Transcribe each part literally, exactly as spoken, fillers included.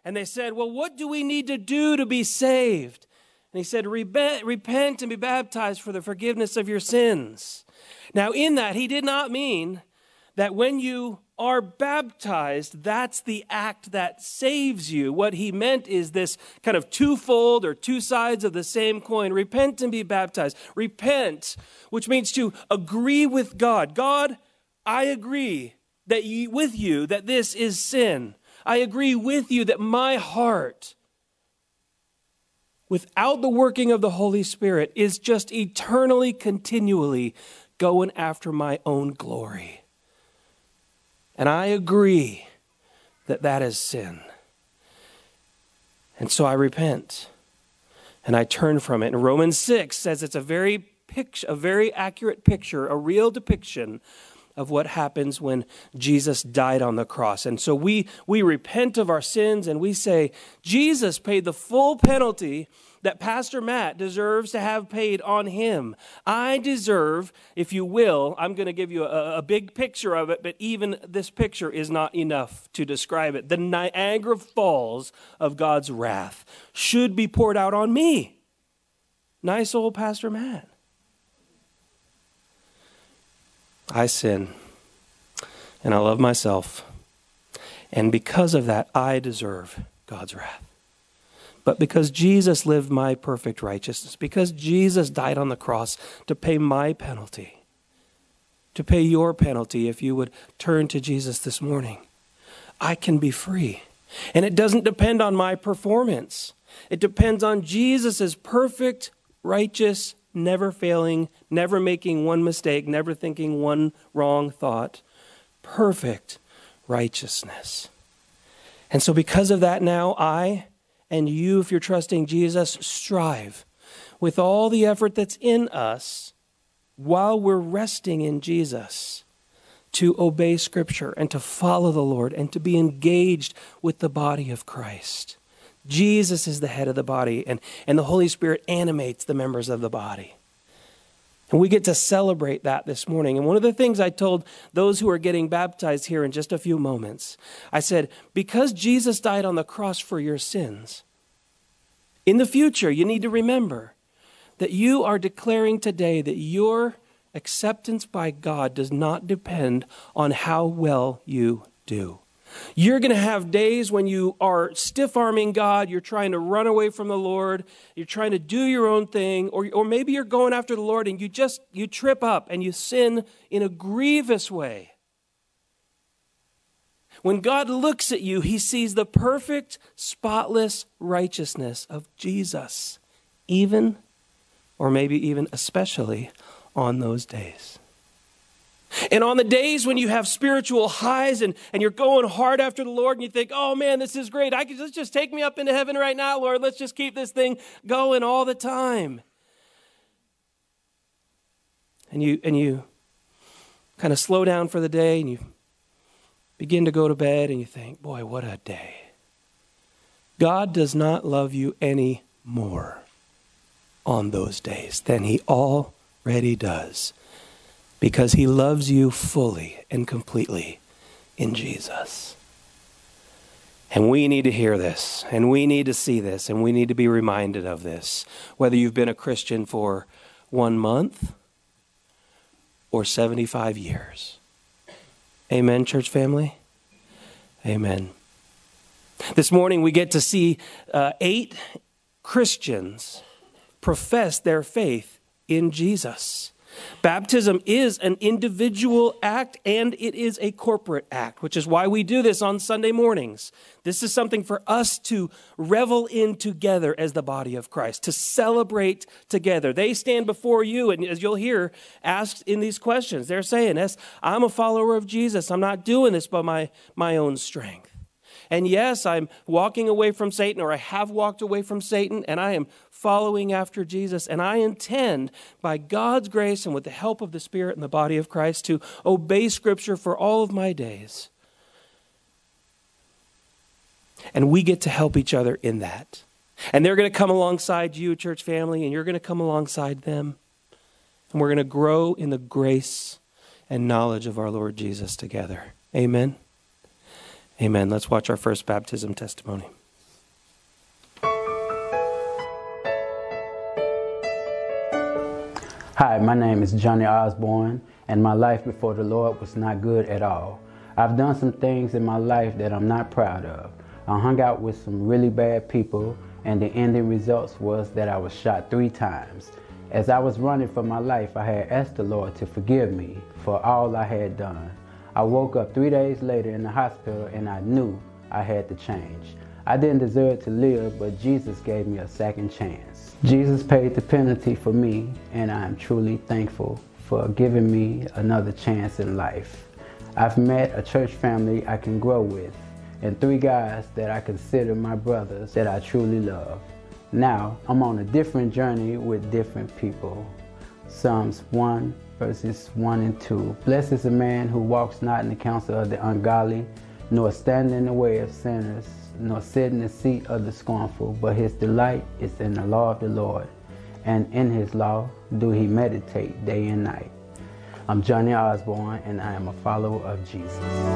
And they said, well, what do we need to do to be saved? And he said, repent, repent and be baptized for the forgiveness of your sins. Now, in that, he did not mean that when you are baptized, that's the act that saves you. What he meant is this kind of twofold or two sides of the same coin. Repent and be baptized. Repent, which means to agree with God. God, I agree that you, with you that this is sin. I agree with you that my heart, without the working of the Holy Spirit, is just eternally, continually going after my own glory. And I agree that that is sin. And so I repent and I turn from it. And Romans six says it's a very picture, a very accurate picture, a real depiction of what happens when Jesus died on the cross. And so we, we repent of our sins and we say, Jesus paid the full penalty that Pastor Matt deserves to have paid on him. I deserve, if you will, I'm going to give you a, a big picture of it, but even this picture is not enough to describe it. The Niagara Falls of God's wrath should be poured out on me. Nice old Pastor Matt. I sin, and I love myself, and because of that, I deserve God's wrath. But because Jesus lived my perfect righteousness, because Jesus died on the cross to pay my penalty, to pay your penalty if you would turn to Jesus this morning, I can be free. And it doesn't depend on my performance. It depends on Jesus' perfect, righteous, never failing, never making one mistake, never thinking one wrong thought. Perfect righteousness. And so because of that now, I and you, if you're trusting Jesus, strive with all the effort that's in us while we're resting in Jesus to obey Scripture and to follow the Lord and to be engaged with the body of Christ. Jesus is the head of the body, and, and the Holy Spirit animates the members of the body. And we get to celebrate that this morning. And one of the things I told those who are getting baptized here in just a few moments, I said, because Jesus died on the cross for your sins, in the future, you need to remember that you are declaring today that your acceptance by God does not depend on how well you do. You're going to have days when you are stiff-arming God, you're trying to run away from the Lord, you're trying to do your own thing, or, or maybe you're going after the Lord and you just, you trip up and you sin in a grievous way. When God looks at you, he sees the perfect, spotless righteousness of Jesus, even, or maybe even especially, on those days. And on the days when you have spiritual highs and, and you're going hard after the Lord and you think, oh man, this is great. I can just, just take me up into heaven right now, Lord. Let's just keep this thing going all the time. And you and you kind of slow down for the day and you begin to go to bed and you think, boy, what a day. God does not love you any more on those days than he already does. Because he loves you fully and completely in Jesus. And we need to hear this, and we need to see this, and we need to be reminded of this. Whether you've been a Christian for one month or seventy-five years. Amen, church family? Amen. This morning we get to see uh, eight Christians profess their faith in Jesus. Baptism is an individual act and it is a corporate act, which is why we do this on Sunday mornings. This is something for us to revel in together as the body of Christ, to celebrate together. They stand before you, and as you'll hear, asked in these questions. They're saying, yes, I'm a follower of Jesus. I'm not doing this by my, my own strength. And yes, I'm walking away from Satan, or I have walked away from Satan, and I am following after Jesus. And I intend, by God's grace and with the help of the Spirit and the body of Christ, to obey Scripture for all of my days. And we get to help each other in that. And they're going to come alongside you, church family, and you're going to come alongside them. And we're going to grow in the grace and knowledge of our Lord Jesus together. Amen. Amen. Let's watch our first baptism testimony. Hi, my name is Johnny Osborne, and my life before the Lord was not good at all. I've done some things in my life that I'm not proud of. I hung out with some really bad people, and the ending results was that I was shot three times. As I was running for my life, I had asked the Lord to forgive me for all I had done. I woke up three days later in the hospital, and I knew I had to change. I didn't deserve to live, but Jesus gave me a second chance. Jesus paid the penalty for me, and I am truly thankful for giving me another chance in life. I've met a church family I can grow with, and three guys that I consider my brothers that I truly love. Now, I'm on a different journey with different people. Psalms one, verses one and two. Blessed is the man who walks not in the counsel of the ungodly, nor stand in the way of sinners, nor sit in the seat of the scornful, but his delight is in the law of the Lord, and in his law do he meditate day and night. I'm Johnny Osborne, and I am a follower of Jesus.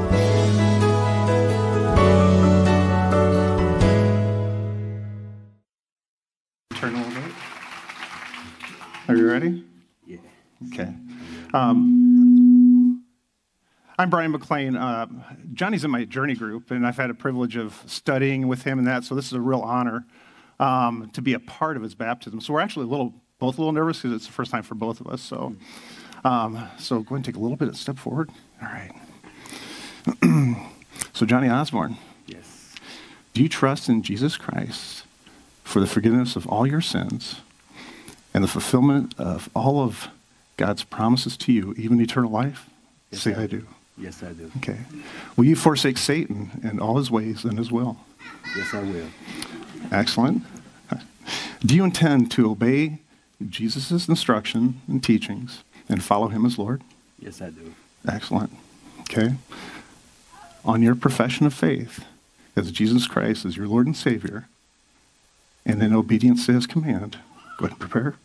Turn a little bit. Are you ready? Yeah. Okay. Um, I'm Brian McLean. Uh, Johnny's in my journey group, and I've had a privilege of studying with him and that, so this is a real honor um, to be a part of his baptism. So we're actually a little, both a little nervous because it's the first time for both of us. So, um, so go ahead and take a little bit of step forward. All right. So Johnny Osborne. Yes. Do you trust in Jesus Christ for the forgiveness of all your sins and the fulfillment of all of God's promises to you, even eternal life? Yes, Say, I I do. do. Yes, I do. Okay. Will you forsake Satan and all his ways and his will? Yes, I will. Excellent. Do you intend to obey Jesus' instruction and teachings and follow him as Lord? Yes, I do. Excellent. Okay. On your profession of faith as Jesus Christ as your Lord and Savior, and in obedience to his command, go ahead and prepare.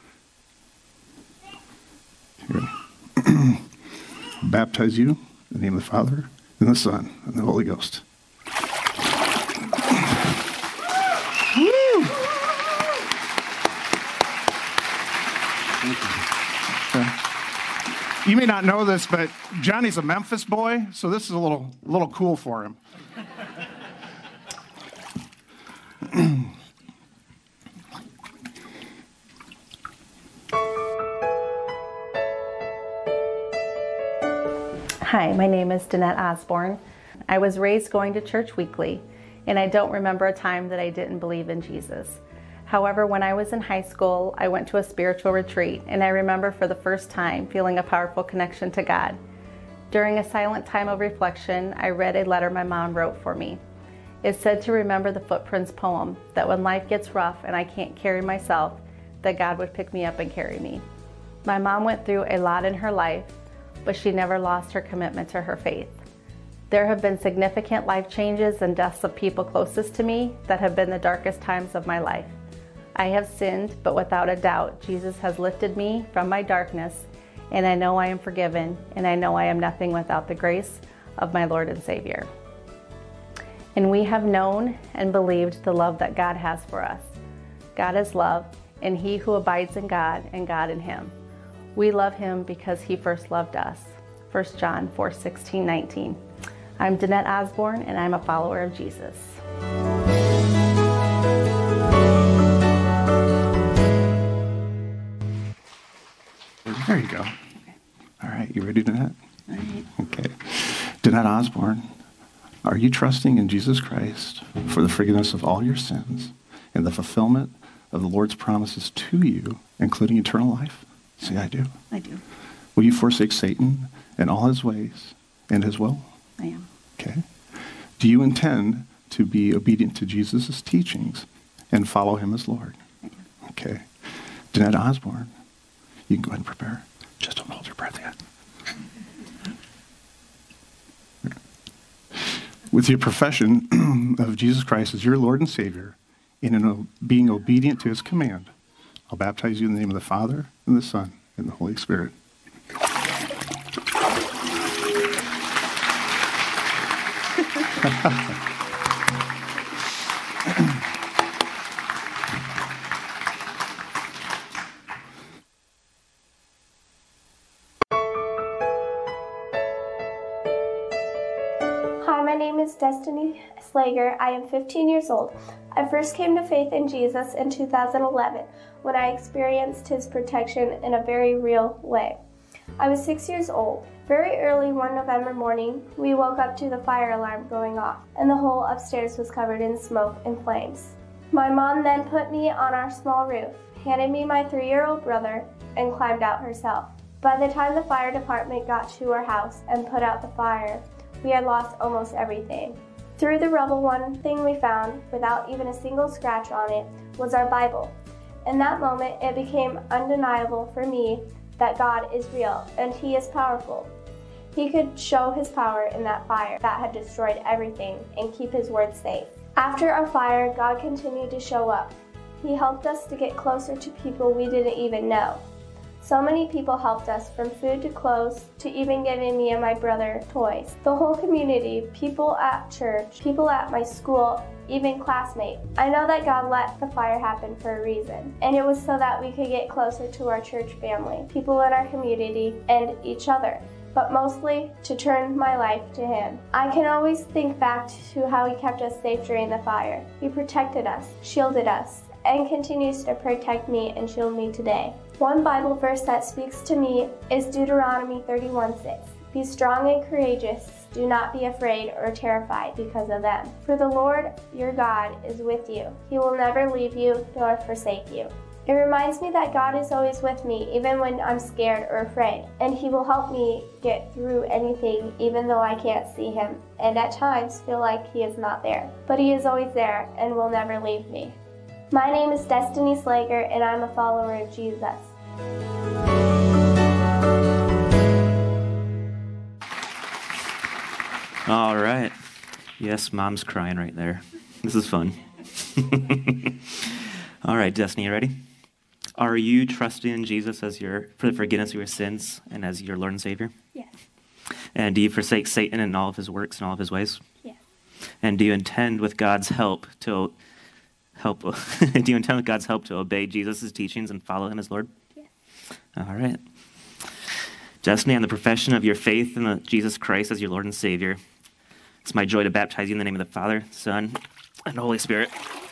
Here. Baptize you in the name of the Father, and the Son, and the Holy Ghost. Woo! Okay. You may not know this, but Johnny's a Memphis boy, so this is a little, little cool for him. Hi, my name is Danette Osborne. I was raised going to church weekly, and I don't remember a time that I didn't believe in Jesus. However, when I was in high school, I went to a spiritual retreat, and I remember for the first time feeling a powerful connection to God. During a silent time of reflection, I read a letter my mom wrote for me. It said to remember the Footprints poem, that when life gets rough and I can't carry myself, that God would pick me up and carry me. My mom went through a lot in her life, but she never lost her commitment to her faith. There have been significant life changes and deaths of people closest to me that have been the darkest times of my life. I have sinned, but without a doubt, Jesus has lifted me from my darkness, and I know I am forgiven, and I know I am nothing without the grace of my Lord and Savior. And we have known and believed the love that God has for us. God is love, and he who abides in God and God in him. We love him because he first loved us. First John four sixteen, nineteen. I'm Danette Osborne, and I'm a follower of Jesus. There you go. All right, you ready, Danette? All right. Okay. Danette Osborne, are you trusting in Jesus Christ for the forgiveness of all your sins and the fulfillment of the Lord's promises to you, including eternal life? Say, I do. I do. Will you forsake Satan and all his ways and his will? I am. Okay. Do you intend to be obedient to Jesus' teachings and follow him as Lord? I do. Okay. Danette Osborne, you can go ahead and prepare. Just don't hold your breath yet. With your profession of Jesus Christ as your Lord and Savior, and in being obedient to his command, I'll baptize you in the name of the Father, and the Son, and the Holy Spirit. my name is Destiny Slager. I am fifteen years old. I first came to faith in Jesus in two thousand eleven when I experienced his protection in a very real way. I was six years old. Very early one November morning, we woke up to the fire alarm going off, and the whole upstairs was covered in smoke and flames. My mom then put me on our small roof, handed me my three-year-old brother, and climbed out herself. By the time the fire department got to our house and put out the fire, we had lost almost everything. Through the rubble, one thing we found, without even a single scratch on it, was our Bible. In that moment, it became undeniable for me that God is real and he is powerful. He could show his power in that fire that had destroyed everything and keep his word safe. After our fire, God continued to show up. He helped us to get closer to people we didn't even know. So many people helped us, from food to clothes to even giving me and my brother toys. The whole community, people at church, people at my school, even classmates. I know that God let the fire happen for a reason, and it was so that we could get closer to our church family, people in our community, and each other, but mostly to turn my life to him. I can always think back to how he kept us safe during the fire. He protected us, shielded us, and continues to protect me and shield me today. One Bible verse that speaks to me is Deuteronomy thirty-one six. Be strong and courageous. Do not be afraid or terrified because of them. For the Lord your God is with you. He will never leave you nor forsake you. It reminds me that God is always with me, even when I'm scared or afraid, and he will help me get through anything, even though I can't see him, and at times feel like he is not there. But he is always there and will never leave me. My name is Destiny Slager, and I'm a follower of Jesus. All right. Yes, mom's crying right there. This is fun. All right, Destiny, you ready? Are you trusting in Jesus as your for the forgiveness of your sins and as your Lord and Savior? Yes. And do you forsake Satan and all of his works and all of his ways? Yes. And do you intend with God's help to help do you intend with God's help to obey Jesus' teachings and follow him as Lord? Yes. All right. Destiny, on the profession of your faith in the Jesus Christ as your Lord and Savior, it's my joy to baptize you in the name of the Father, Son, and Holy Spirit.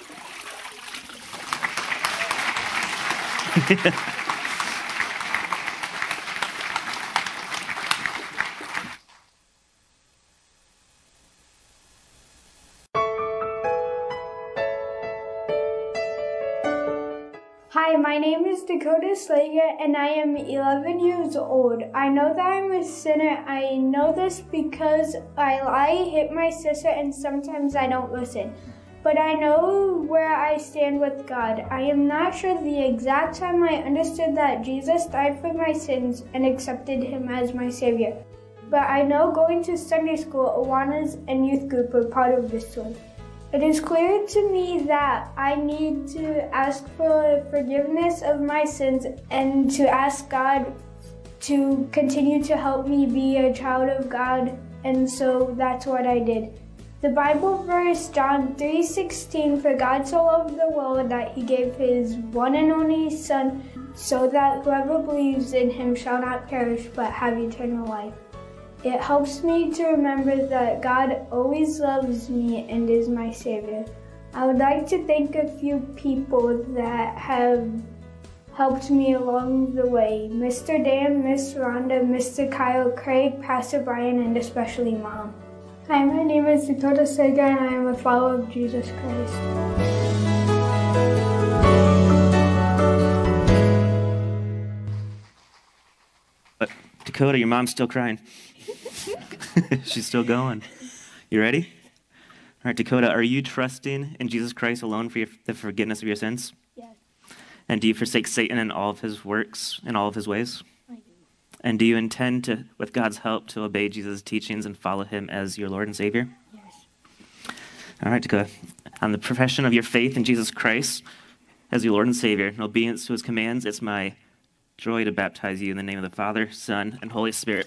Hi, my name is Dakota Slager and I am eleven years old. I know that I'm a sinner. I know this because I lie, hit my sister, and sometimes I don't listen. But I know where I stand with God. I am not sure the exact time I understood that Jesus died for my sins and accepted him as my Savior. But I know going to Sunday school, Awanas, and youth group are part of this one. It is clear to me that I need to ask for forgiveness of my sins and to ask God to continue to help me be a child of God, and so that's what I did. The Bible verse, John three sixteen, for God so loved the world that he gave his one and only Son, so that whoever believes in him shall not perish but have eternal life. It helps me to remember that God always loves me and is my Savior. I would like to thank a few people that have helped me along the way. Mister Dan, Miss Rhonda, Mister Kyle, Craig, Pastor Brian, and especially Mom. Hi, my name is Dakota Sega and I am a follower of Jesus Christ. But Dakota, your mom's still crying. She's still going. You ready? All right, Dakota, are you trusting in Jesus Christ alone for your, the forgiveness of your sins? Yes. And do you forsake Satan and all of his works and all of his ways? I do. And do you intend to, with God's help, to obey Jesus' teachings and follow him as your Lord and Savior? Yes. All right, Dakota. On the profession of your faith in Jesus Christ as your Lord and Savior, in obedience to his commands, it's my joy to baptize you in the name of the Father, Son, and Holy Spirit.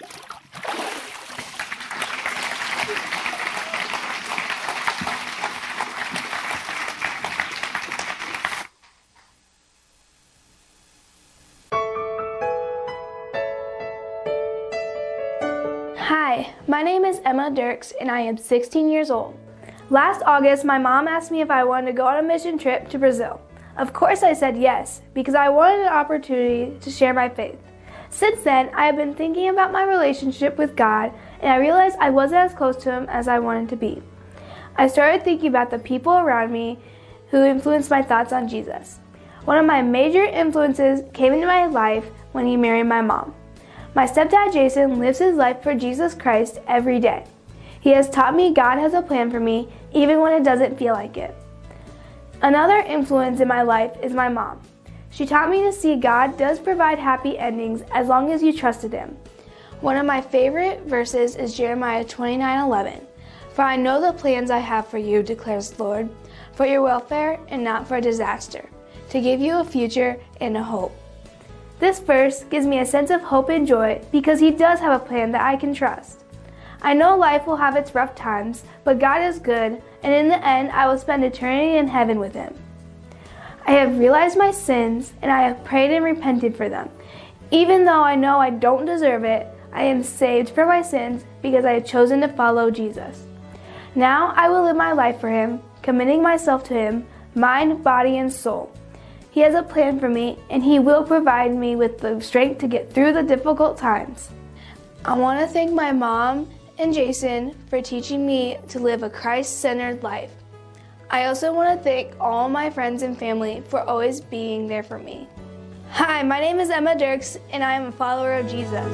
Hi, my name is Emma Dirks and I am sixteen years old. Last August, my mom asked me if I wanted to go on a mission trip to Brazil. Of course I said yes, because I wanted an opportunity to share my faith. Since then, I have been thinking about my relationship with God, and I realized I wasn't as close to Him as I wanted to be. I started thinking about the people around me who influenced my thoughts on Jesus. One of my major influences came into my life when he married my mom. My stepdad Jason lives his life for Jesus Christ every day. He has taught me God has a plan for me, even when it doesn't feel like it. Another influence in my life is my mom. She taught me to see God does provide happy endings as long as you trusted Him. One of my favorite verses is Jeremiah twenty-nine eleven. For I know the plans I have for you, declares the Lord, for your welfare and not for disaster, to give you a future and a hope. This verse gives me a sense of hope and joy because He does have a plan that I can trust. I know life will have its rough times, but God is good, and in the end I will spend eternity in heaven with Him. I have realized my sins, and I have prayed and repented for them. Even though I know I don't deserve it, I am saved from my sins because I have chosen to follow Jesus. Now I will live my life for Him, committing myself to Him, mind, body, and soul. He has a plan for me, and He will provide me with the strength to get through the difficult times. I want to thank my mom and Jason for teaching me to live a Christ-centered life. I also want to thank all my friends and family for always being there for me. Hi, my name is Emma Dirks, and I am a follower of Jesus.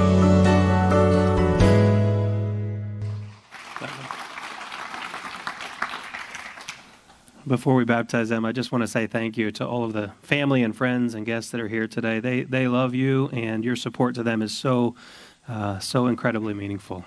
Before we baptize them, I just want to say thank you to all of the family and friends and guests that are here today. They they love you, and your support to them is so, uh, so incredibly meaningful.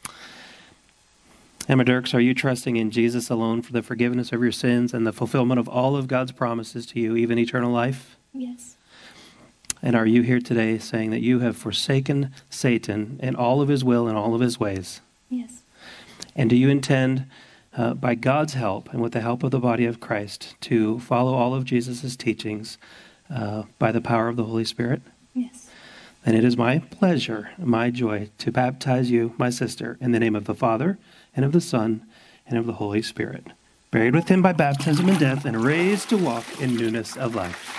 Emma Dirks, are you trusting in Jesus alone for the forgiveness of your sins and the fulfillment of all of God's promises to you, even eternal life? Yes. And are you here today saying that you have forsaken Satan and all of his will and all of his ways? Yes. And do you intend, uh, by God's help and with the help of the body of Christ, to follow all of Jesus' teachings uh, by the power of the Holy Spirit? Yes. And it is my pleasure, my joy, to baptize you, my sister, in the name of the Father, and of the Son, and of the Holy Spirit, buried with Him by baptism and death, and raised to walk in newness of life.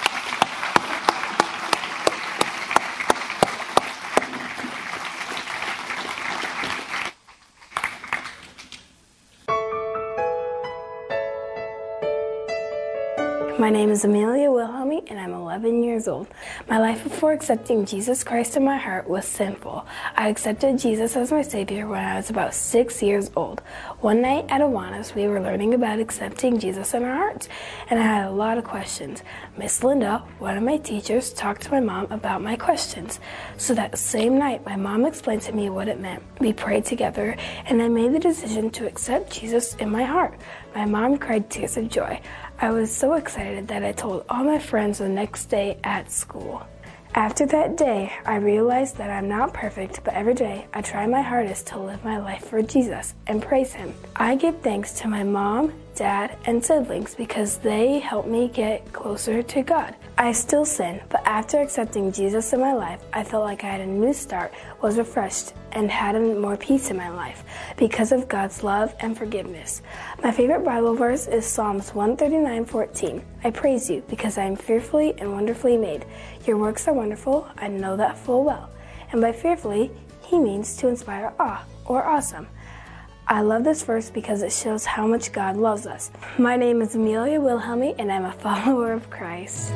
My name is Amelia Wilhelmy, and I'm eleven years old. My life before accepting Jesus Christ in my heart was sinful. I accepted Jesus as my Savior when I was about six years old. One night at Awanas, we were learning about accepting Jesus in our hearts, and I had a lot of questions. Miss Linda, one of my teachers, talked to my mom about my questions. So that same night, my mom explained to me what it meant. We prayed together, and I made the decision to accept Jesus in my heart. My mom cried tears of joy. I was so excited that I told all my friends the next day at school. After that day, I realized that I'm not perfect, but every day I try my hardest to live my life for Jesus and praise Him. I give thanks to my mom, dad, and siblings because they help me get closer to God. I still sin, but after accepting Jesus in my life, I felt like I had a new start, was refreshed, and had more peace in my life because of God's love and forgiveness. My favorite Bible verse is Psalms one thirty-nine fourteen. I praise you because I am fearfully and wonderfully made. Your works are wonderful, I know that full well. And by fearfully, He means to inspire awe or awesome. I love this verse because it shows how much God loves us. My name is Amelia Wilhelmy, and I'm a follower of Christ.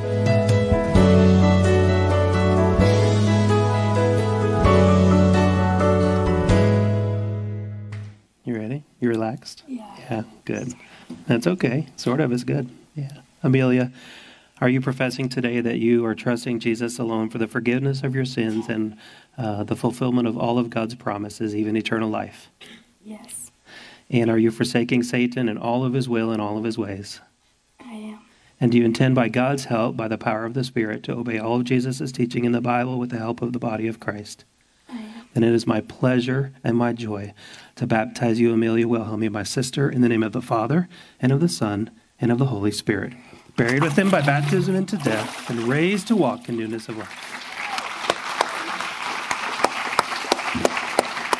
You ready? You relaxed? Yeah. Yeah, good. That's okay. Sort of is good. Yeah. Amelia, are you professing today that you are trusting Jesus alone for the forgiveness of your sins and uh, the fulfillment of all of God's promises, even eternal life? Yes. And are you forsaking Satan and all of his will and all of his ways? I am. And do you intend by God's help, by the power of the Spirit, to obey all of Jesus' teaching in the Bible with the help of the body of Christ? I am. And it is my pleasure and my joy to baptize you, Amelia Wilhelmy, my sister, in the name of the Father, and of the Son, and of the Holy Spirit, buried with Him by baptism into death, and raised to walk in newness of life.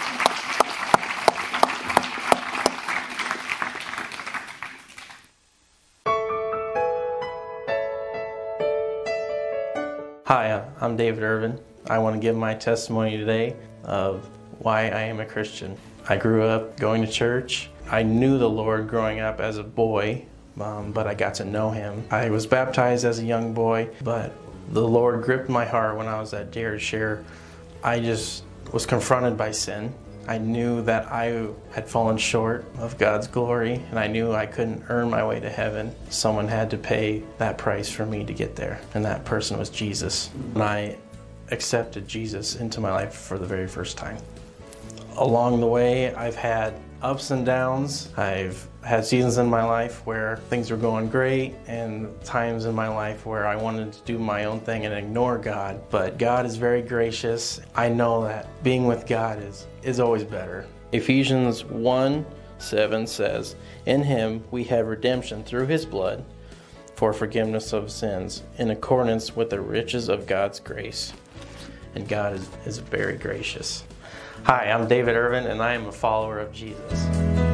I'm David Irvin. I want to give my testimony today of why I am a Christian. I grew up going to church. I knew the Lord growing up as a boy, um, but I got to know Him. I was baptized as a young boy, but the Lord gripped my heart when I was at Dare to Share. I just was confronted by sin. I knew that I had fallen short of God's glory, and I knew I couldn't earn my way to heaven. Someone had to pay that price for me to get there, and that person was Jesus. And I accepted Jesus into my life for the very first time. Along the way, I've had ups and downs. I've had seasons in my life where things were going great, and times in my life where I wanted to do my own thing and ignore God. But God is very gracious. I know that being with God is, is always better. Ephesians one seven says, "In Him we have redemption through His blood for forgiveness of sins, in accordance with the riches of God's grace." And God is, is very gracious. Hi, I'm David Irvin, and I am a follower of Jesus.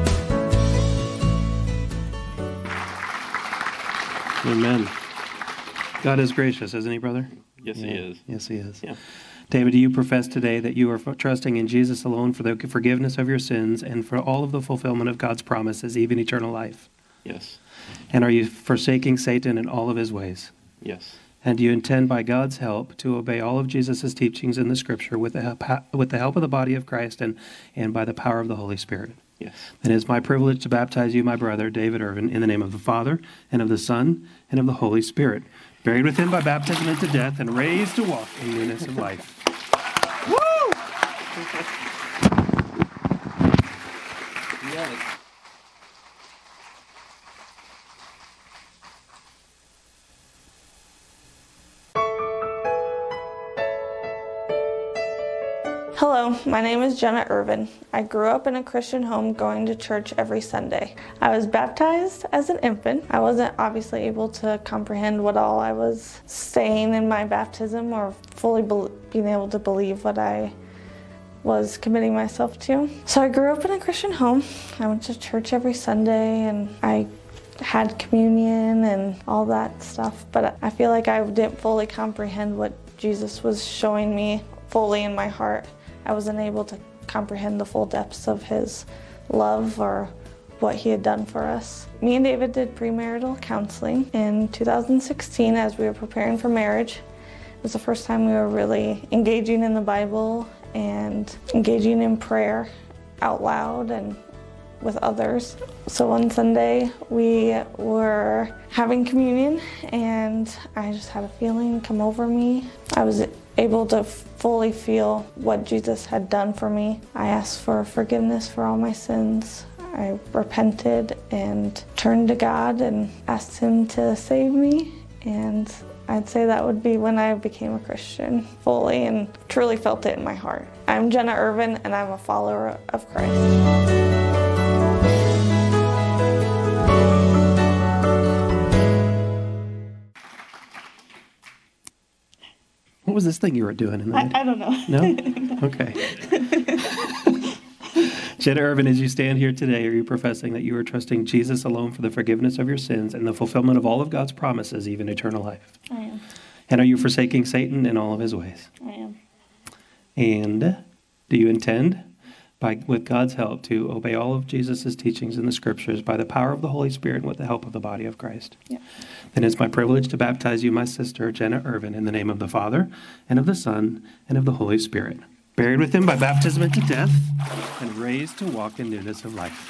Amen. God is gracious, isn't He, brother? Yes, yeah. He is. Yes, He is. Yeah. David, do you profess today that you are trusting in Jesus alone for the forgiveness of your sins and for all of the fulfillment of God's promises, even eternal life? Yes. And are you forsaking Satan in all of his ways? Yes. And do you intend, by God's help, to obey all of Jesus' teachings in the Scripture with the help, with the help of the body of Christ and, and by the power of the Holy Spirit? Yes. And it is my privilege to baptize you, my brother, David Irvin, in the name of the Father, and of the Son, and of the Holy Spirit, buried with Him by baptism into death, and raised to walk in newness of life. Woo! Yes. Hello, my name is Jenna Irvin. I grew up in a Christian home going to church every Sunday. I was baptized as an infant. I wasn't obviously able to comprehend what all I was saying in my baptism or fully be- being able to believe what I was committing myself to. So I grew up in a Christian home. I went to church every Sunday and I had communion and all that stuff, but I feel like I didn't fully comprehend what Jesus was showing me fully in my heart. I wasn't able to comprehend the full depths of His love or what He had done for us. Me and David did premarital counseling in two thousand sixteen as we were preparing for marriage. It was the first time we were really engaging in the Bible and engaging in prayer out loud and with others. So one Sunday we were having communion and I just had a feeling come over me. I was able to fully feel what Jesus had done for me. I asked for forgiveness for all my sins. I repented and turned to God and asked Him to save me, and I'd say that would be when I became a Christian fully and truly felt it in my heart. I'm Jenna Irvin and I'm a follower of Christ. What was this thing you were doing in the I, I don't know. No? Okay. Jenna Irvin, as you stand here today, are you professing that you are trusting Jesus alone for the forgiveness of your sins and the fulfillment of all of God's promises, even eternal life? I am. And are you forsaking Satan in all of his ways? I am. And do you intend, by with God's help, to obey all of Jesus' teachings in the Scriptures by the power of the Holy Spirit and with the help of the body of Christ? Yeah. Then it's my privilege to baptize you, my sister, Jenna Irvin, in the name of the Father, and of the Son, and of the Holy Spirit, buried with Him by baptism into death, and raised to walk in newness of life.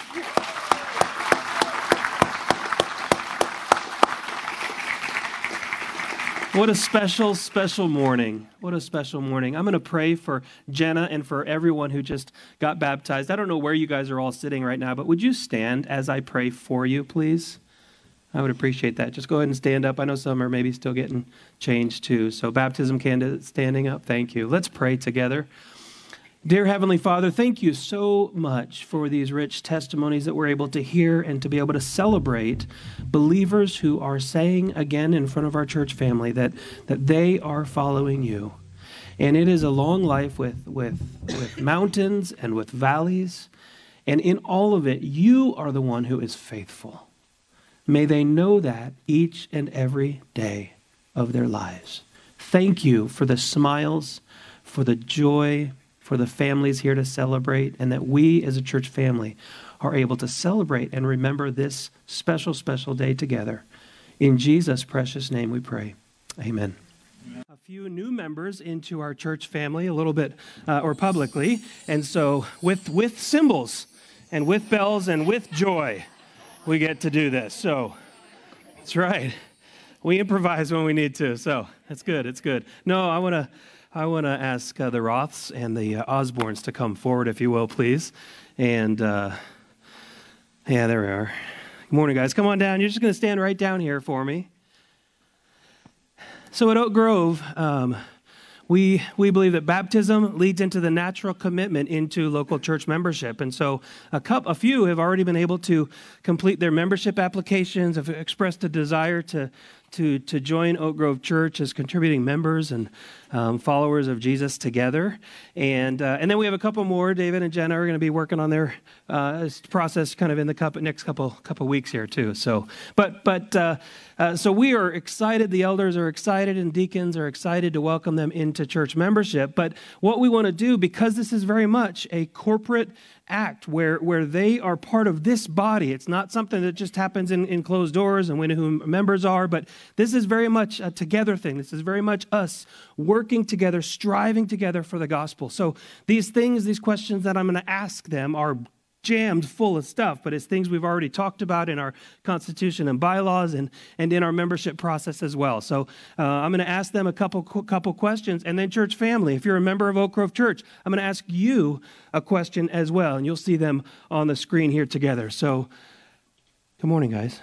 What a special, special morning. What a special morning. I'm going to pray for Jenna and for everyone who just got baptized. I don't know where you guys are all sitting right now, but would you stand as I pray for you, please? I would appreciate that. Just go ahead and stand up. I know some are maybe still getting changed too. So baptism candidates standing up. Thank you. Let's pray together. Dear Heavenly Father, thank you so much for these rich testimonies that we're able to hear and to be able to celebrate believers who are saying again in front of our church family that, that they are following you. And it is a long life with, with, with mountains and with valleys. And in all of it, you are the one who is faithful. May they know that each and every day of their lives. Thank you for the smiles, for the joy, for the families here to celebrate, and that we as a church family are able to celebrate and remember this special, special day together. In Jesus' precious name we pray. Amen. A few new members into our church family, a little bit, uh, or publicly, and so with with cymbals and with bells and with joy, we get to do this. So that's right. We improvise when we need to, so it's good. It's good. No, I want to I want to ask uh, the Roths and the uh, Osborns to come forward, if you will, please. And uh, yeah, there we are. Good morning, guys. Come on down. You're just going to stand right down here for me. So at Oak Grove, um, we we believe that baptism leads into the natural commitment into local church membership. And so a, couple, a few have already been able to complete their membership applications, have expressed a desire to to to join Oak Grove Church as contributing members and um, followers of Jesus together. And uh, and then we have a couple more. David and Jenna are going to be working on their uh, process kind of in the couple, next couple couple weeks here too. So, but but uh, uh, so we are excited. The elders are excited, and deacons are excited to welcome them into church membership. But what we want to do, because this is very much a corporate act where where they are part of this body. It's not something that just happens in, in closed doors and we know who members are, but this is very much a together thing. This is very much us working together, striving together for the gospel. So these things, these questions that I'm going to ask them are jammed full of stuff, but it's things we've already talked about in our constitution and bylaws and, and in our membership process as well. So uh, I'm going to ask them a couple couple questions, and then church family, if you're a member of Oak Grove Church, I'm going to ask you a question as well, and you'll see them on the screen here together. So good morning, guys.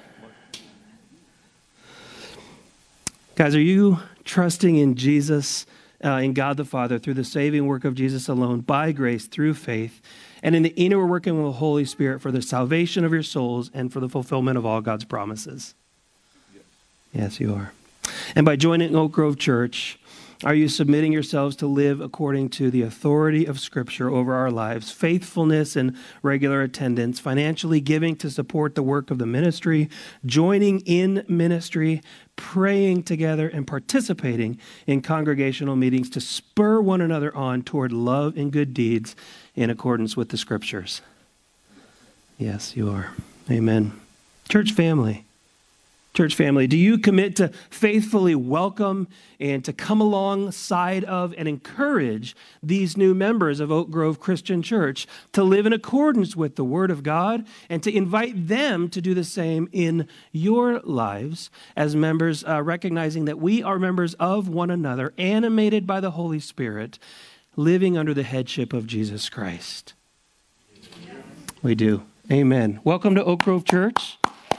Guys, are you trusting in Jesus, uh, in God the Father, through the saving work of Jesus alone, by grace, through faith, and in the inner working of the Holy Spirit for the salvation of your souls and for the fulfillment of all God's promises? Yes, yes you are. And by joining Oak Grove Church, are you submitting yourselves to live according to the authority of Scripture over our lives, faithfulness and regular attendance, financially giving to support the work of the ministry, joining in ministry, praying together, and participating in congregational meetings to spur one another on toward love and good deeds in accordance with the Scriptures? Yes, you are. Amen. Church family. Church family, do you commit to faithfully welcome and to come alongside of and encourage these new members of Oak Grove Christian Church to live in accordance with the Word of God and to invite them to do the same in your lives as members, uh, recognizing that we are members of one another, animated by the Holy Spirit, living under the headship of Jesus Christ? We do. Amen. Welcome to Oak Grove Church.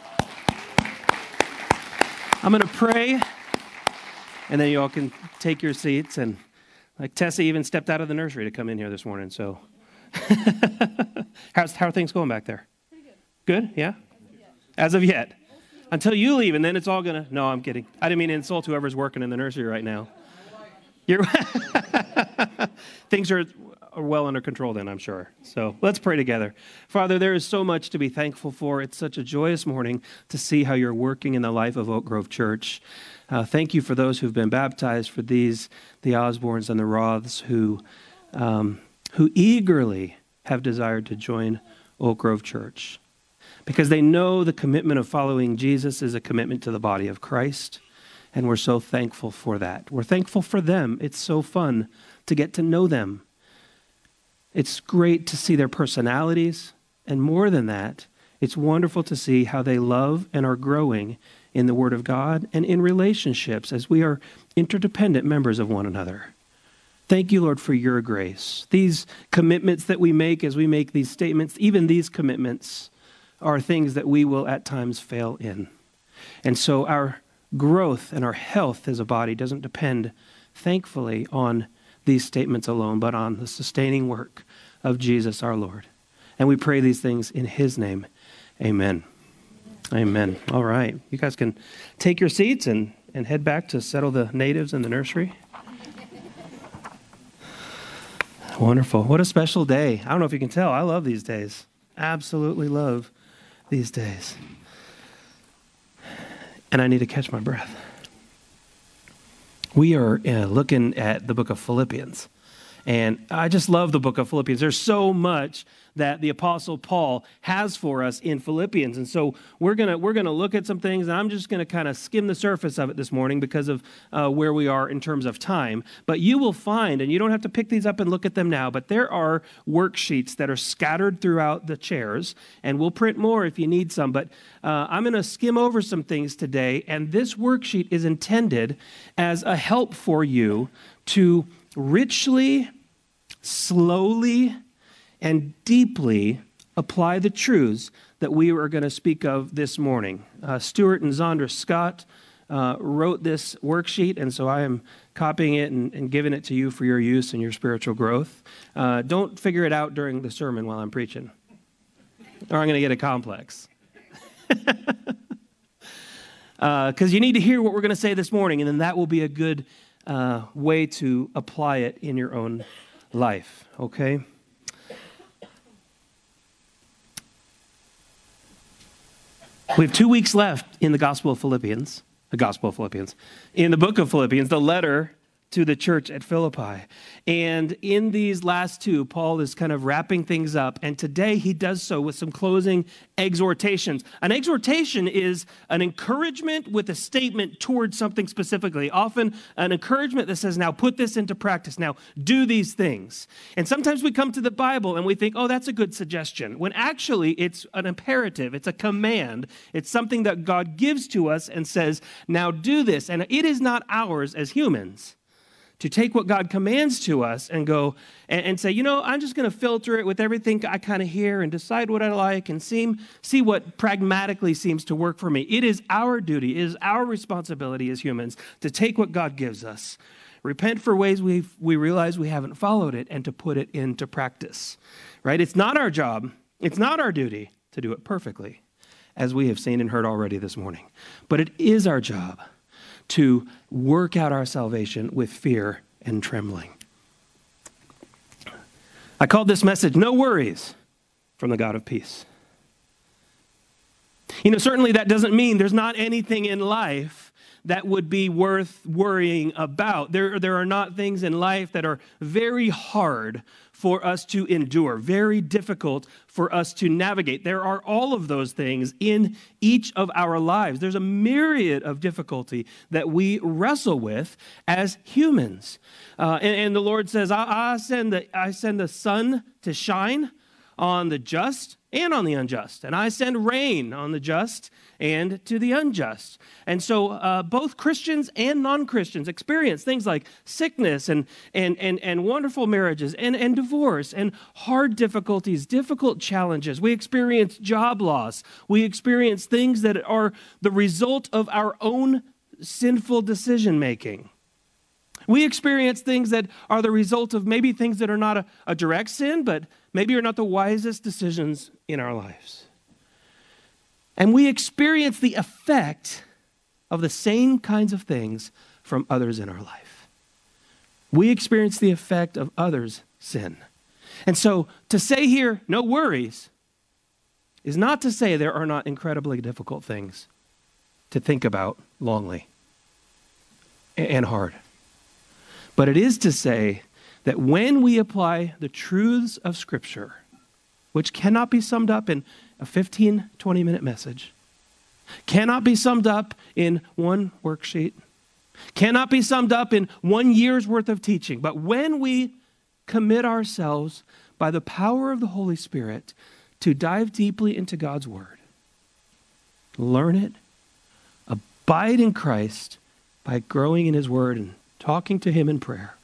I'm going to pray, and then you all can take your seats. And like Tessa even stepped out of the nursery to come in here this morning. So, how's how are things going back there? Pretty good. Good, yeah. As of yet, until you leave, and then it's all gonna. No, I'm kidding. I didn't mean to insult whoever's working in the nursery right now. You're things are. are well under control then, I'm sure. So let's pray together. Father, there is so much to be thankful for. It's such a joyous morning to see how you're working in the life of Oak Grove Church. Uh, thank you for those who've been baptized, for these, the Osborns and the Roths, who, um, who eagerly have desired to join Oak Grove Church, because they know the commitment of following Jesus is a commitment to the body of Christ, and we're so thankful for that. We're thankful for them. It's so fun to get to know them. It's great to see their personalities, and more than that, it's wonderful to see how they love and are growing in the Word of God and in relationships as we are interdependent members of one another. Thank you, Lord, for your grace. These commitments that we make as we make these statements, even these commitments, are things that we will at times fail in. And so our growth and our health as a body doesn't depend, thankfully, on these statements alone, but on the sustaining work of Jesus our Lord. And we pray these things in his name. Amen. Amen. All right. You guys can take your seats and, and head back to settle the natives in the nursery. Wonderful. What a special day. I don't know if you can tell. I love these days. Absolutely love these days. And I need to catch my breath. We are uh, looking at the book of Philippians. And I just love the book of Philippians. There's so much that the Apostle Paul has for us in Philippians. And so we're going to we're gonna look at some things, and I'm just going to kind of skim the surface of it this morning because of uh, where we are in terms of time. But you will find, and you don't have to pick these up and look at them now, but there are worksheets that are scattered throughout the chairs, and we'll print more if you need some. But uh, I'm going to skim over some things today, and this worksheet is intended as a help for you to richly, slowly, and deeply apply the truths that we are going to speak of this morning. Uh, Stuart and Zondra Scott uh, wrote this worksheet, and so I am copying it and, and giving it to you for your use and your spiritual growth. Uh, don't figure it out during the sermon while I'm preaching, or I'm going to get a complex. Because uh, you need to hear what we're going to say this morning, and then that will be a good Uh, way to apply it in your own life, okay? We have two weeks left in the Gospel of Philippians, the Gospel of Philippians, in the book of Philippians, the letter to the church at Philippi. And in these last two, Paul is kind of wrapping things up. And today he does so with some closing exhortations. An exhortation is an encouragement with a statement towards something specifically. Often an encouragement that says, now put this into practice. Now do these things. And sometimes we come to the Bible and we think, oh, that's a good suggestion. When actually it's an imperative. It's a command. It's something that God gives to us and says, now do this. And it is not ours as humans to take what God commands to us and go and, and say, you know, I'm just going to filter it with everything I kind of hear and decide what I like and seem, see what pragmatically seems to work for me. It is our duty, it is our responsibility as humans to take what God gives us, repent for ways we we realize we haven't followed it, and to put it into practice, right? It's not our job, it's not our duty to do it perfectly, as we have seen and heard already this morning. But it is our job to work out our salvation with fear and trembling. I called this message, No Worries from the God of Peace. You know, certainly that doesn't mean there's not anything in life that would be worth worrying about. There, there are not things in life that are very hard for us to endure, very difficult for us to navigate. There are all of those things in each of our lives. There's a myriad of difficulty that we wrestle with as humans. Uh, and, and the Lord says, I, I, send the, I send the sun to shine on the just and on the unjust. And I send rain on the just and to the unjust. And so uh, both Christians and non-Christians experience things like sickness and and and, and wonderful marriages and, and divorce and hard difficulties, difficult challenges. We experience job loss. We experience things that are the result of our own sinful decision making. We experience things that are the result of maybe things that are not a, a direct sin, but maybe are not the wisest decisions in our lives. And we experience the effect of the same kinds of things from others in our life. We experience the effect of others' sin. And so to say here, no worries, is not to say there are not incredibly difficult things to think about longly and hard. But it is to say that when we apply the truths of Scripture, which cannot be summed up in a fifteen, twenty minute message, cannot be summed up in one worksheet, cannot be summed up in one year's worth of teaching, but when we commit ourselves by the power of the Holy Spirit to dive deeply into God's Word, learn it, abide in Christ by growing in His Word and talking to Him in prayer,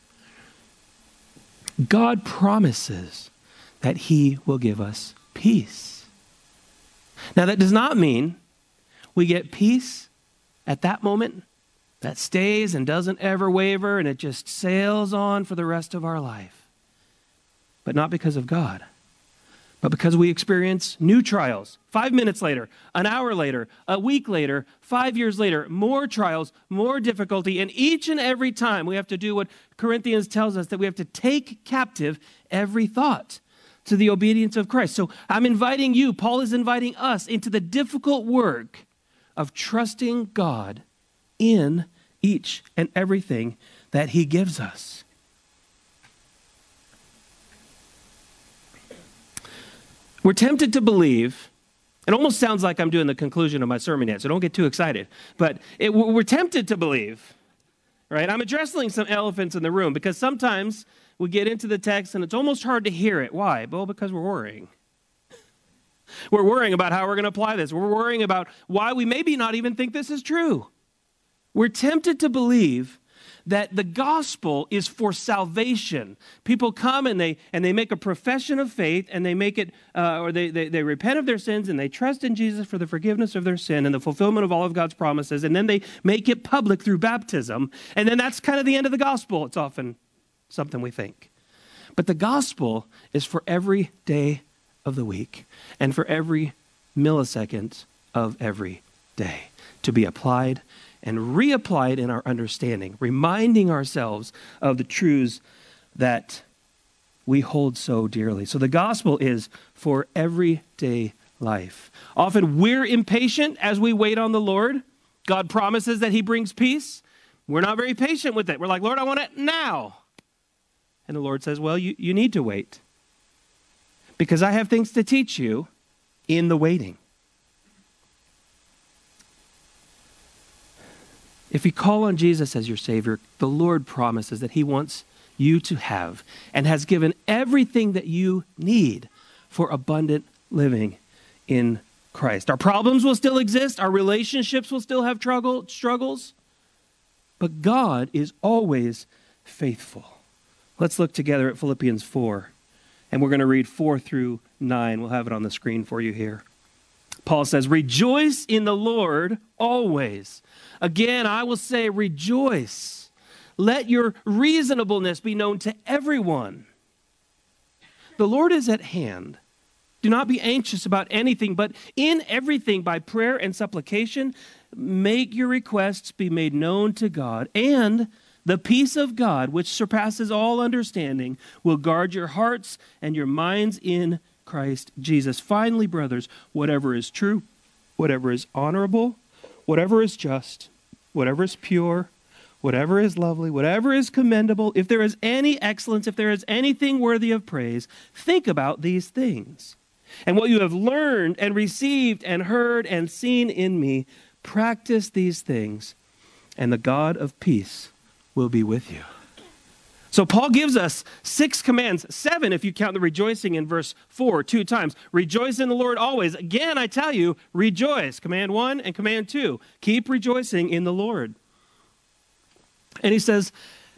God promises that He will give us peace. Now, that does not mean we get peace at that moment that stays and doesn't ever waver and it just sails on for the rest of our life. But not because of God, but because we experience new trials. Five minutes later, an hour later, a week later, five years later, more trials, more difficulty. And each and every time we have to do what Corinthians tells us, that we have to take captive every thought to the obedience of Christ. So I'm inviting you, Paul is inviting us into the difficult work of trusting God in each and everything that he gives us. We're tempted to believe, it almost sounds like I'm doing the conclusion of my sermon yet, so don't get too excited, but it, we're tempted to believe, right? I'm addressing some elephants in the room because sometimes we get into the text and it's almost hard to hear it. Why? Well, because we're worrying. We're worrying about how we're going to apply this. We're worrying about why we maybe not even think this is true. We're tempted to believe that the gospel is for salvation. People come and they and they make a profession of faith and they make it, uh, or they, they they repent of their sins and they trust in Jesus for the forgiveness of their sin and the fulfillment of all of God's promises. And then they make it public through baptism. And then that's kind of the end of the gospel. It's often something we think. But the gospel is for every day of the week and for every millisecond of every day to be applied and reapplied in our understanding, reminding ourselves of the truths that we hold so dearly. So the gospel is for everyday life. Often we're impatient as we wait on the Lord. God promises that he brings peace. We're not very patient with it. We're like, Lord, I want it now. And the Lord says, well, you, you need to wait because I have things to teach you in the waiting. If you call on Jesus as your Savior, the Lord promises that he wants you to have and has given everything that you need for abundant living in Christ. Our problems will still exist. Our relationships will still have struggle, struggles. But God is always faithful. Let's look together at Philippians four. And we're going to read four through nine. We'll have it on the screen for you here. Paul says, rejoice in the Lord always. Again, I will say rejoice. Let your reasonableness be known to everyone. The Lord is at hand. Do not be anxious about anything, but in everything by prayer and supplication, make your requests be made known to God. And the peace of God, which surpasses all understanding, will guard your hearts and your minds in Christ Jesus. Finally, brothers, whatever is true, whatever is honorable, whatever is just, whatever is pure, whatever is lovely, whatever is commendable, if there is any excellence, if there is anything worthy of praise, think about these things. And what you have learned and received and heard and seen in me, practice these things, and the God of peace will be with you. So Paul gives us six commands, seven if you count the rejoicing in verse four, two times. Rejoice in the Lord always. Again, I tell you, rejoice. Command one and command two. Keep rejoicing in the Lord. And he says,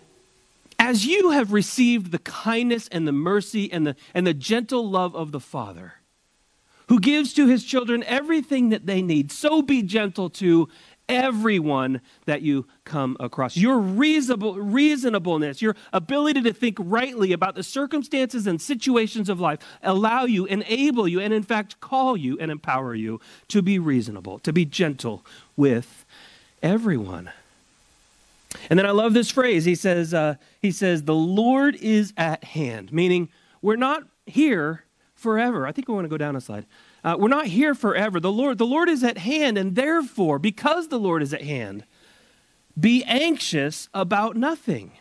as you have received the kindness and the mercy and the, and the gentle love of the Father, who gives to his children everything that they need, so be gentle to everyone that you come across. Your reasonable, reasonableness, your ability to think rightly about the circumstances and situations of life allow you, enable you, and in fact call you and empower you to be reasonable, to be gentle with everyone. And then I love this phrase. He says, uh, he says, the Lord is at hand, meaning we're not here forever. I think we want to go down a slide. Uh, we're not here forever. The Lord, the Lord is at hand, and therefore, because the Lord is at hand, be anxious about nothing.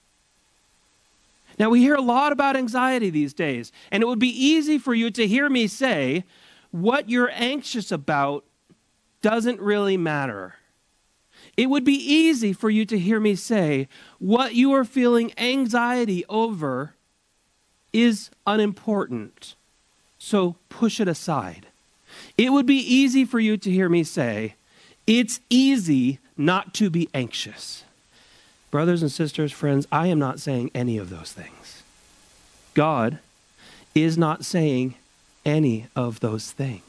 Now, we hear a lot about anxiety these days, and it would be easy for you to hear me say, what you're anxious about doesn't really matter. It would be easy for you to hear me say, what you are feeling anxiety over is unimportant. So push it aside. It would be easy for you to hear me say, it's easy not to be anxious. Brothers and sisters, friends, I am not saying any of those things. God is not saying any of those things.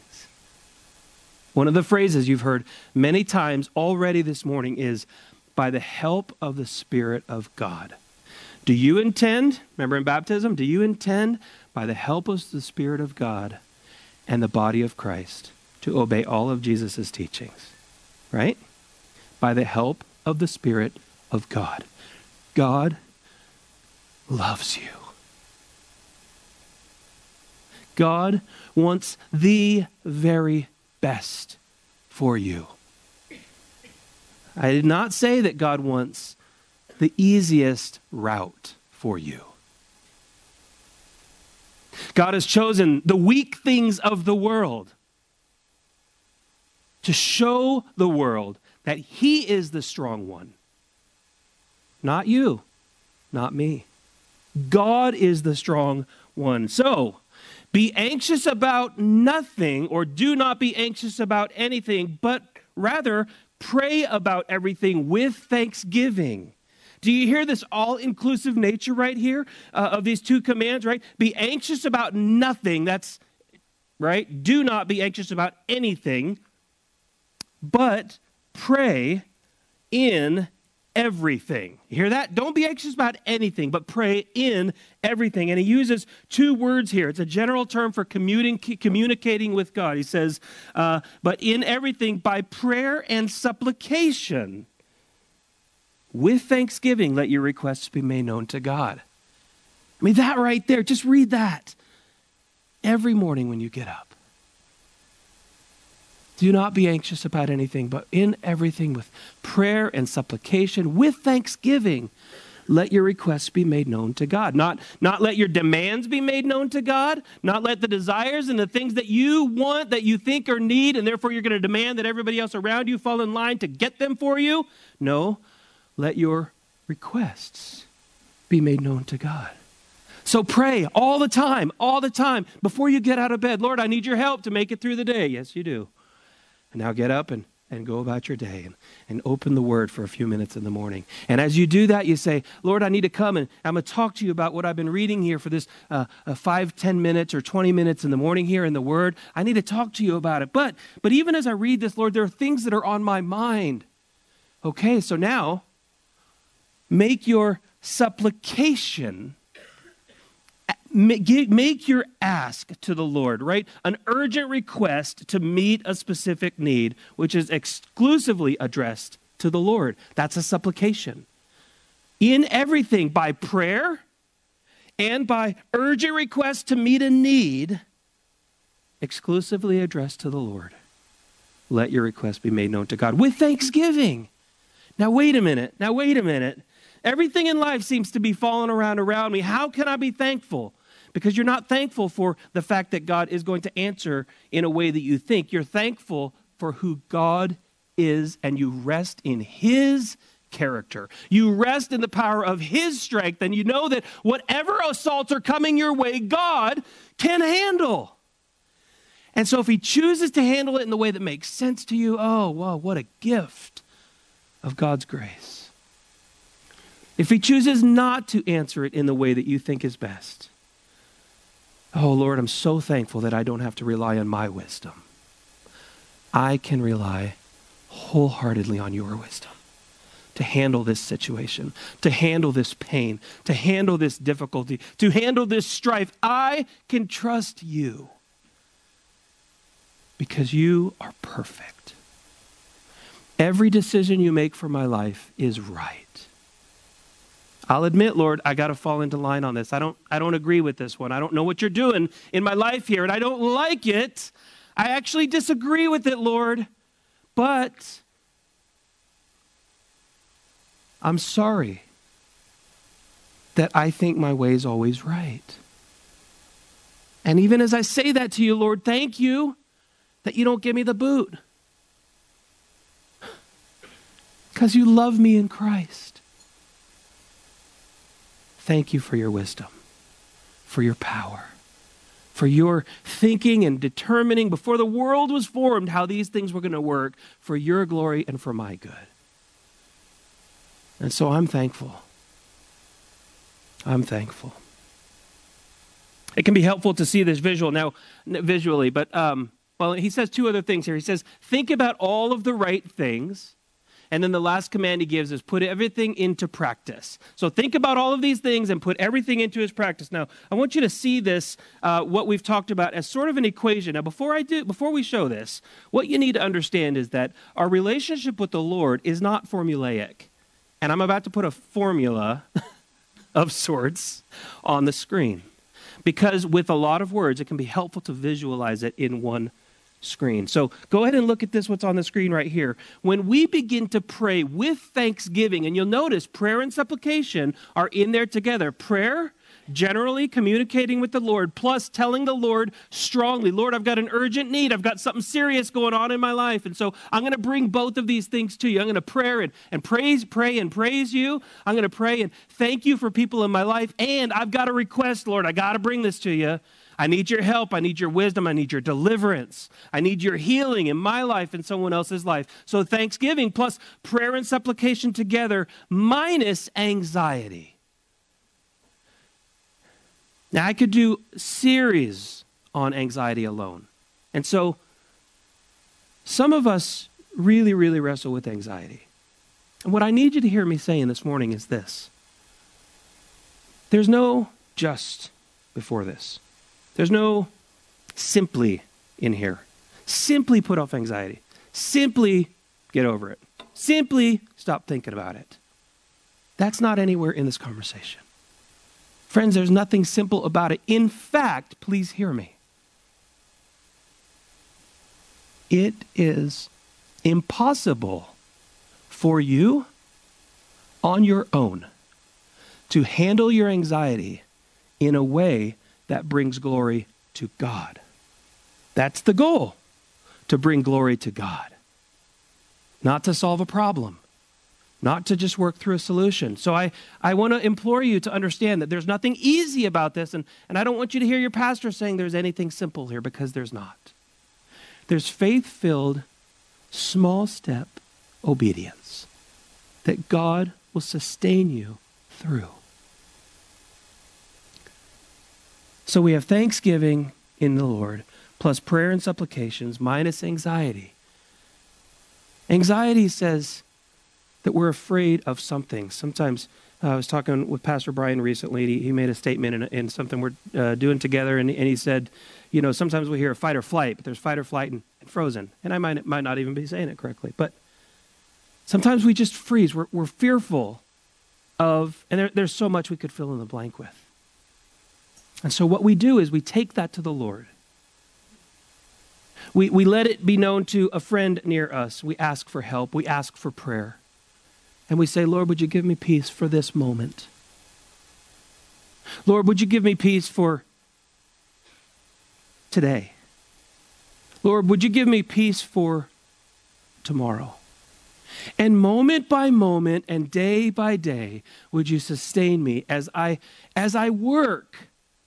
One of the phrases you've heard many times already this morning is, by the help of the Spirit of God. Do you intend, remember in baptism, do you intend, by the help of the Spirit of God and the body of Christ, to obey all of Jesus' teachings? Right? By the help of the Spirit of God. God loves you. God wants the very best for you. I did not say that God wants the easiest route for you. God has chosen the weak things of the world to show the world that he is the strong one. Not you, not me. God is the strong one. So, be anxious about nothing, or do not be anxious about anything, but rather pray about everything with thanksgiving. Do you hear this all-inclusive nature right here uh, of these two commands, right? Be anxious about nothing. That's, right? Do not be anxious about anything, but pray in everything. You hear that? Don't be anxious about anything, but pray in everything. And he uses two words here. It's a general term for communi- communicating with God. He says, uh, but in everything by prayer and supplication, with thanksgiving, let your requests be made known to God. I mean, that right there, just read that every morning when you get up. Do not be anxious about anything, but in everything with prayer and supplication, with thanksgiving, let your requests be made known to God. Not, not let your demands be made known to God, not let the desires and the things that you want, that you think or need, and therefore you're going to demand that everybody else around you fall in line to get them for you. No, let your requests be made known to God. So pray all the time, all the time, before you get out of bed. Lord, I need your help to make it through the day. Yes, you do. And now get up and, and go about your day and, and open the Word for a few minutes in the morning. And as you do that, you say, Lord, I need to come and I'm going to talk to you about what I've been reading here for this uh, uh, five, ten minutes or twenty minutes in the morning here in the Word. I need to talk to you about it. But, but even as I read this, Lord, there are things that are on my mind. Okay, so now make your supplication, make your ask to the Lord, right? An urgent request to meet a specific need, which is exclusively addressed to the Lord. That's a supplication. In everything, by prayer and by urgent request to meet a need, exclusively addressed to the Lord. Let your request be made known to God with thanksgiving. Now, wait a minute. Now, wait a minute. Everything in life seems to be falling around around me. How can I be thankful? Because you're not thankful for the fact that God is going to answer in a way that you think. You're thankful for who God is, and you rest in his character. You rest in the power of his strength, and you know that whatever assaults are coming your way, God can handle. And so if he chooses to handle it in the way that makes sense to you, oh, wow, what a gift of God's grace. If he chooses not to answer it in the way that you think is best, oh, Lord, I'm so thankful that I don't have to rely on my wisdom. I can rely wholeheartedly on your wisdom to handle this situation, to handle this pain, to handle this difficulty, to handle this strife. I can trust you because you are perfect. Every decision you make for my life is right. I'll admit, Lord, I got to fall into line on this. I don't, I don't agree with this one. I don't know what you're doing in my life here, and I don't like it. I actually disagree with it, Lord. But I'm sorry that I think my way is always right. And even as I say that to you, Lord, thank you that you don't give me the boot. Because you love me in Christ. Thank you for your wisdom, for your power, for your thinking and determining before the world was formed how these things were going to work for your glory and for my good. And so I'm thankful. I'm thankful. It can be helpful to see this visual now, visually, but um, well, he says two other things here. He says, think about all of the right things. And then the last command he gives is put everything into practice. So think about all of these things and put everything into his practice. Now, I want you to see this, uh, what we've talked about, as sort of an equation. Now, before I do, before we show this, what you need to understand is that our relationship with the Lord is not formulaic. And I'm about to put a formula of sorts on the screen. Because with a lot of words, it can be helpful to visualize it in one screen. So go ahead and look at this, what's on the screen right here. When we begin to pray with thanksgiving, and you'll notice prayer and supplication are in there together. Prayer, generally communicating with the Lord, plus telling the Lord strongly, Lord, I've got an urgent need. I've got something serious going on in my life. And so I'm going to bring both of these things to you. I'm going to pray and, and praise, pray and praise you. I'm going to pray and thank you for people in my life. And I've got a request, Lord. I got to bring this to you. I need your help. I need your wisdom. I need your deliverance. I need your healing in my life and someone else's life. So thanksgiving plus prayer and supplication together minus anxiety. Now, I could do series on anxiety alone. And so some of us really, really wrestle with anxiety. And what I need you to hear me saying this morning is this. There's no just before this. There's no simply in here. Simply put off anxiety. Simply get over it. Simply stop thinking about it. That's not anywhere in this conversation. Friends, there's nothing simple about it. In fact, please hear me. It is impossible for you on your own to handle your anxiety in a way that brings glory to God. That's the goal, to bring glory to God. Not to solve a problem. Not to just work through a solution. So I, I want to implore you to understand that there's nothing easy about this, and, and I don't want you to hear your pastor saying there's anything simple here, because there's not. There's faith-filled, small-step obedience that God will sustain you through. So we have thanksgiving in the Lord, plus prayer and supplications, minus anxiety. Anxiety says that we're afraid of something. Sometimes uh, I was talking with Pastor Brian recently. He, he made a statement in, in something we're uh, doing together, and, and he said, you know, sometimes we hear fight or flight, but there's fight or flight and, and frozen. And I might, might not even be saying it correctly, but sometimes we just freeze. We're, we're fearful of, and there, there's so much we could fill in the blank with. And so what we do is we take that to the Lord. We, we let it be known to a friend near us. We ask for help. We ask for prayer. And we say, Lord, would you give me peace for this moment? Lord, would you give me peace for today? Lord, would you give me peace for tomorrow? And moment by moment and day by day, would you sustain me as I, as I work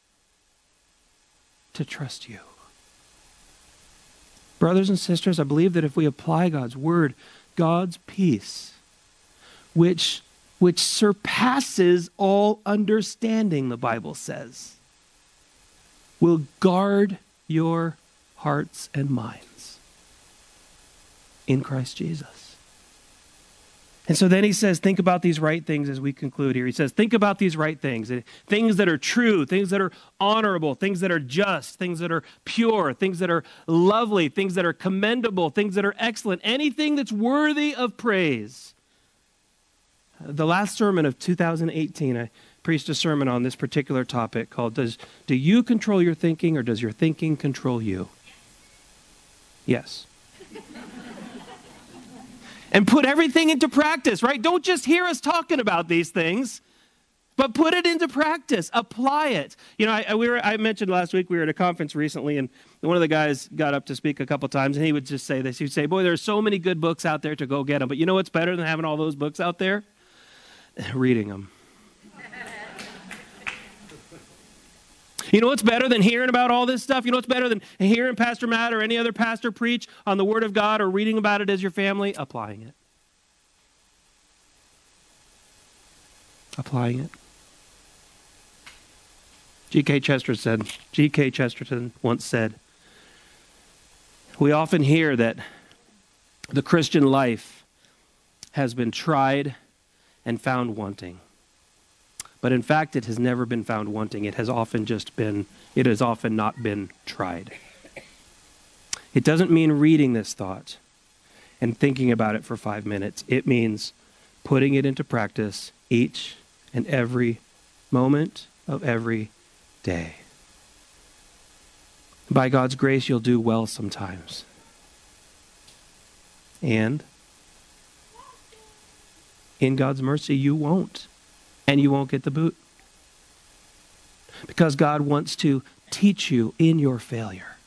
to trust you? Brothers and sisters, I believe that if we apply God's word, God's peace, which, which surpasses all understanding, the Bible says, will guard your hearts and minds in Christ Jesus. And so then he says, think about these right things as we conclude here. He says, think about these right things, things that are true, things that are honorable, things that are just, things that are pure, things that are lovely, things that are commendable, things that are excellent, anything that's worthy of praise. The last sermon of two thousand eighteen, I preached a sermon on this particular topic called, Does Do You Control Your Thinking, or Does Your Thinking Control You? Yes. And put everything into practice, right? Don't just hear us talking about these things, but put it into practice. Apply it. You know, I, we were, I mentioned last week we were at a conference recently, and one of the guys got up to speak a couple times, and he would just say this. He'd say, boy, there's so many good books out there to go get them, but you know what's better than having all those books out there? Reading them. You know what's better than hearing about all this stuff? You know what's better than hearing Pastor Matt or any other pastor preach on the Word of God or reading about it as your family? Applying it. Applying it. G K Chesterton said, G K Chesterton once said, we often hear that the Christian life has been tried and found wanting. But in fact, it has never been found wanting. It has often just been, it has often not been tried. It doesn't mean reading this thought and thinking about it for five minutes. It means putting it into practice each and every moment of every day. By God's grace, you'll do well sometimes. And in God's mercy, you won't. And you won't get the boot. Because God wants to teach you in your failure.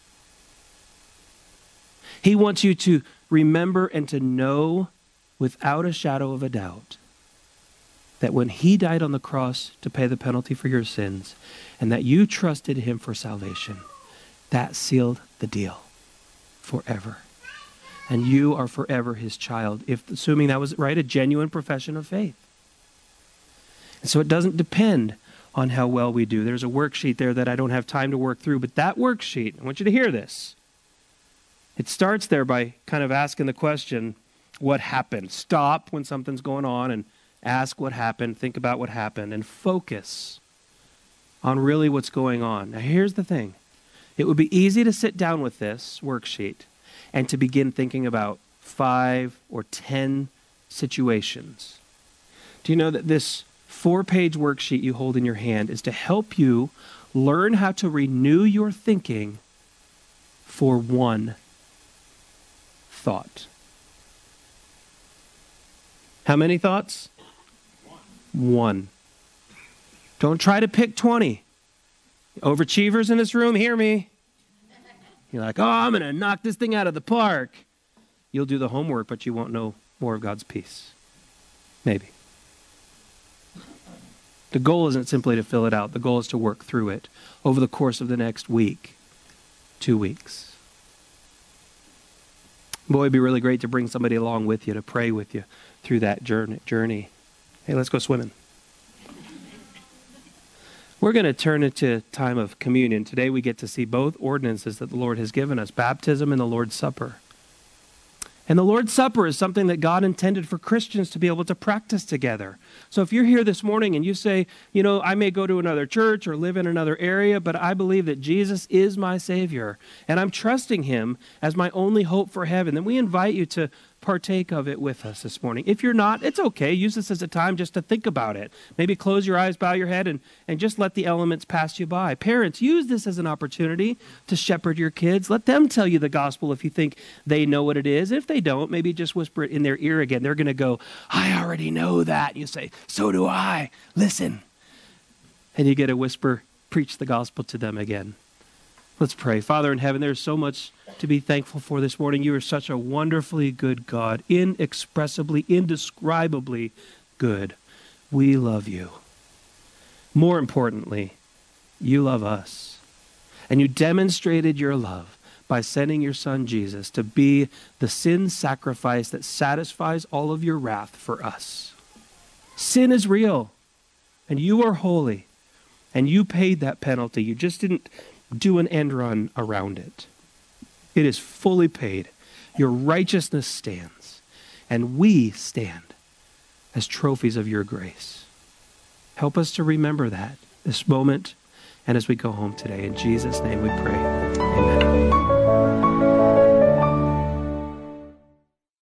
He wants you to remember and to know without a shadow of a doubt that when he died on the cross to pay the penalty for your sins, and that you trusted him for salvation, that sealed the deal forever. And you are forever his child, if assuming that was right, a genuine profession of faith. And so it doesn't depend on how well we do. There's a worksheet there that I don't have time to work through, but that worksheet, I want you to hear this. It starts there by kind of asking the question, what happened? Stop when something's going on and ask what happened, think about what happened, and focus on really what's going on. Now here's the thing. It would be easy to sit down with this worksheet and to begin thinking about five or ten situations. Do you know that this four-page worksheet you hold in your hand is to help you learn how to renew your thinking for one thought? How many thoughts? One. Don't try to pick twenty. Overachievers in this room, hear me. You're like, oh, I'm going to knock this thing out of the park. You'll do the homework, but you won't know more of God's peace. Maybe. The goal isn't simply to fill it out. The goal is to work through it over the course of the next week, two weeks. Boy, it'd be really great to bring somebody along with you, to pray with you through that journey. Hey, let's go swimming. We're going to turn into time of communion. Today we get to see both ordinances that the Lord has given us, baptism and the Lord's Supper. And the Lord's Supper is something that God intended for Christians to be able to practice together. So if you're here this morning and you say, you know, I may go to another church or live in another area, but I believe that Jesus is my Savior, and I'm trusting him as my only hope for heaven, then we invite you to partake of it with us this morning. If you're not, it's okay. Use this as a time just to think about it. Maybe close your eyes, bow your head, and, and just let the elements pass you by. Parents, use this as an opportunity to shepherd your kids. Let them tell you the gospel if you think they know what it is. If they don't, maybe just whisper it in their ear again. They're going to go, I already know that. You say, so do I. Listen. And you get to whisper, preach the gospel to them again. Let's pray. Father in heaven, there's so much to be thankful for this morning. You are such a wonderfully good God, inexpressibly, indescribably good. We love you. More importantly, you love us. And you demonstrated your love by sending your son Jesus to be the sin sacrifice that satisfies all of your wrath for us. Sin is real, and you are holy, and you paid that penalty. You just didn't do an end run around it. It is fully paid. Your righteousness stands, and we stand as trophies of your grace. Help us to remember that this moment and as we go home today. In Jesus' name we pray. Amen.